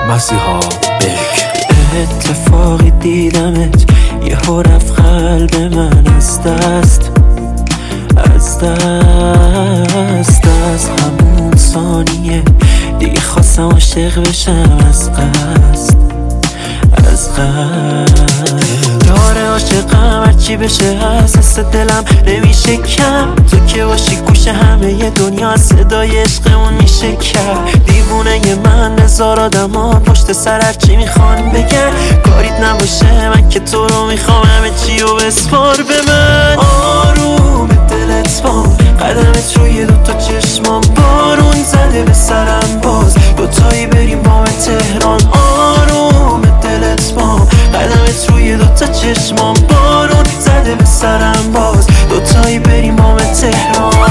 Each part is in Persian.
مسیحا بک. اتفاقی دیدمت یهو رفت قلب من از دست از همون ثانیه دیگه خواستم عاشق بشم از قصد داره عاشقم هرچی بشه از حس دلم نمیشه کم. تو که باشی گوش همه ی دنیا صدای عشقمون میشه کرد. دیوونه من هزار آدم پشت سر هرچی میخوان بگن کاریت نباشه من که تو رو میخوام همه چی رو بسپار به من. آروم دلت بام قدمت روی دوتا چشمام بارون زده به سرم باز دوتایی بریم با تهران. آروم دلت بام قدمت روی دوتا چشمام بارون زده به سرم باز دوتایی بریم با تهران.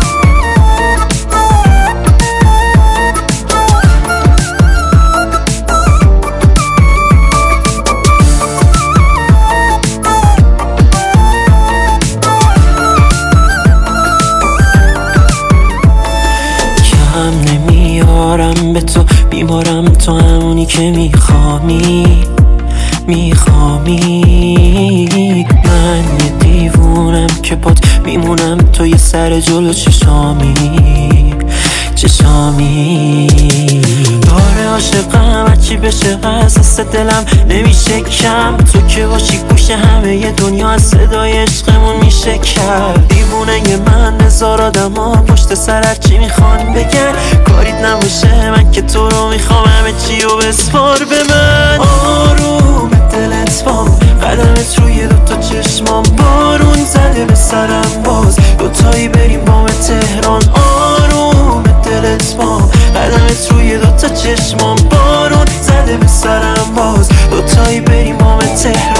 نمیارم به تو بیمارم تو همونی که میخوامی. من یه دیوونم که پات میمونم تو یه سر جلو چشامی. داره عاشقم هرچی بشه از حس دلم نمیشه کم. تو که باشی گوش همه ی دنیا صدای عشقمون میشه کرد. دیوونه من هزار آدم پشت سر هرچی میخوان بگن کاریت نباشه من که تو رو میخوام همه چی رو بسپار به من. آروم دلت بام قدمت روی دوتا چشمام بارون زده به سرم باز دوتایی بریم با تهران. آروم دلت بام قدمت روی دوتا چشمام بارون زده به سرم باز دوتایی بریم با تهران.